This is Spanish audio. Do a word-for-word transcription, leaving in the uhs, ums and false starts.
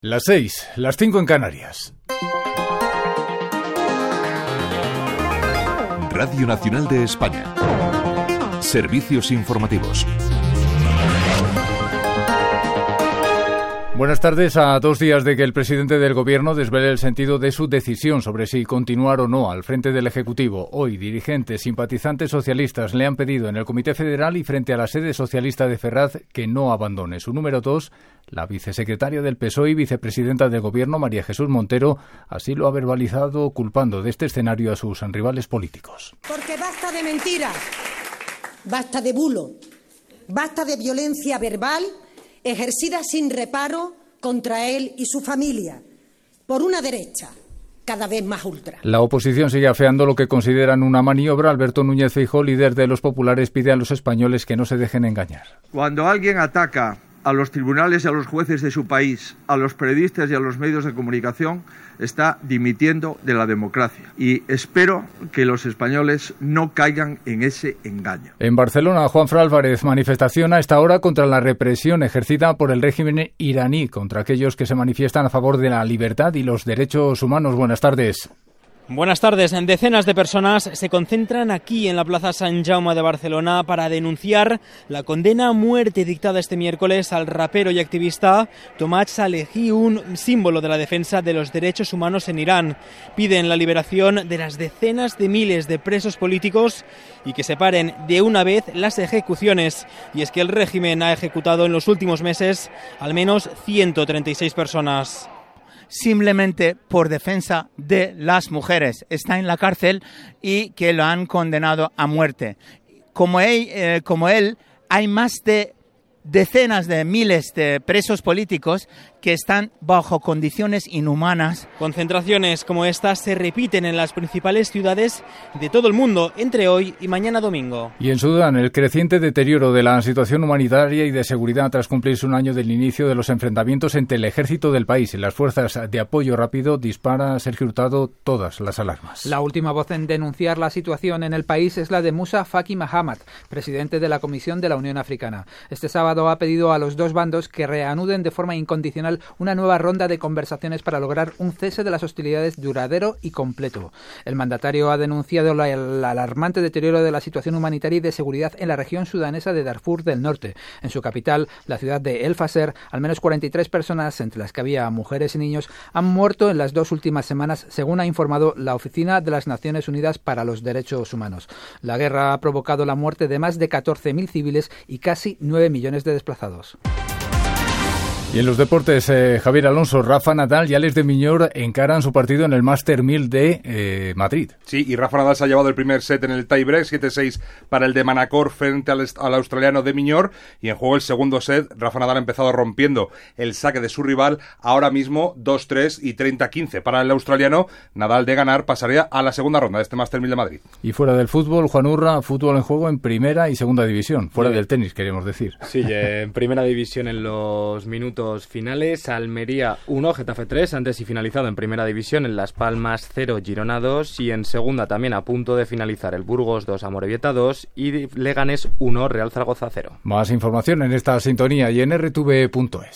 Las seis, las cinco en Canarias. Radio Nacional de España. Servicios informativos. Buenas tardes. A dos días de que el presidente del Gobierno desvele el sentido de su decisión sobre si continuar o no al frente del Ejecutivo, hoy dirigentes, simpatizantes socialistas le han pedido en el Comité Federal y frente a la sede socialista de Ferraz que no abandone su número dos. La vicesecretaria del P S O E y vicepresidenta del Gobierno, María Jesús Montero, así lo ha verbalizado, culpando de este escenario a sus rivales políticos. Porque basta de mentiras, basta de bulo, basta de violencia verbal ejercida sin reparo contra él y su familia, por una derecha cada vez más ultra. La oposición sigue afeando lo que consideran una maniobra. Alberto Núñez Feijóo, líder de los populares, pide a los españoles que no se dejen engañar. Cuando alguien ataca a los tribunales y a los jueces de su país, a los periodistas y a los medios de comunicación, está dimitiendo de la democracia. Y espero que los españoles no caigan en ese engaño. En Barcelona, Juanfran Álvarez, manifestación a esta hora contra la represión ejercida por el régimen iraní contra aquellos que se manifiestan a favor de la libertad y los derechos humanos. Buenas tardes. Buenas tardes. Decenas de personas se concentran aquí en la Plaza Sant Jaume de Barcelona para denunciar la condena a muerte dictada este miércoles al rapero y activista Tomaj Salehi, un símbolo de la defensa de los derechos humanos en Irán. Piden la liberación de las decenas de miles de presos políticos y que se paren de una vez las ejecuciones. Y es que el régimen ha ejecutado en los últimos meses al menos ciento treinta y seis personas. Simplemente por defensa de las mujeres. Está en la cárcel y que lo han condenado a muerte. Como él, eh, como él hay más de decenas de miles de presos políticos que están bajo condiciones inhumanas. Concentraciones como estas se repiten en las principales ciudades de todo el mundo entre hoy y mañana domingo. Y en Sudán, el creciente deterioro de la situación humanitaria y de seguridad tras cumplirse un año del inicio de los enfrentamientos entre el ejército del país y las fuerzas de apoyo rápido dispara, Sergio Hurtado, todas las alarmas. La última voz en denunciar la situación en el país es la de Musa Faki Mahamat, presidente de la Comisión de la Unión Africana. Este sábado ha pedido a los dos bandos que reanuden de forma incondicional una nueva ronda de conversaciones para lograr un cese de las hostilidades duradero y completo. El mandatario ha denunciado la, el alarmante deterioro de la situación humanitaria y de seguridad en la región sudanesa de Darfur del Norte. En su capital, la ciudad de El Fasher, al menos cuarenta y tres personas, entre las que había mujeres y niños, han muerto en las dos últimas semanas, según ha informado la Oficina de las Naciones Unidas para los Derechos Humanos. La guerra ha provocado la muerte de más de catorce mil civiles y casi nueve millones de desplazados. Y en los deportes, eh, Javier Alonso, Rafa Nadal y Alex de Minaur encaran su partido en el Master mil de eh, Madrid. Sí, y Rafa Nadal se ha llevado el primer set en el tiebreak, siete seis para el de Manacor frente al, al australiano de Minaur, y en juego el segundo set. Rafa Nadal ha empezado rompiendo el saque de su rival, ahora mismo dos tres y treinta quince para el australiano. Nadal, de ganar, pasaría a la segunda ronda de este Master mil de Madrid. Y fuera del fútbol, Juan Urra, fútbol en juego en primera y segunda división, fuera sí. del tenis, queríamos decir. Sí, en primera división en los minutos finales, Almería uno, Getafe tres, antes y finalizado en primera división en Las Palmas cero, Girona dos, y en segunda también a punto de finalizar el Burgos dos, Amorebieta dos y Leganés uno, Real Zaragoza cero. Más información en esta sintonía y en erre te ve punto es.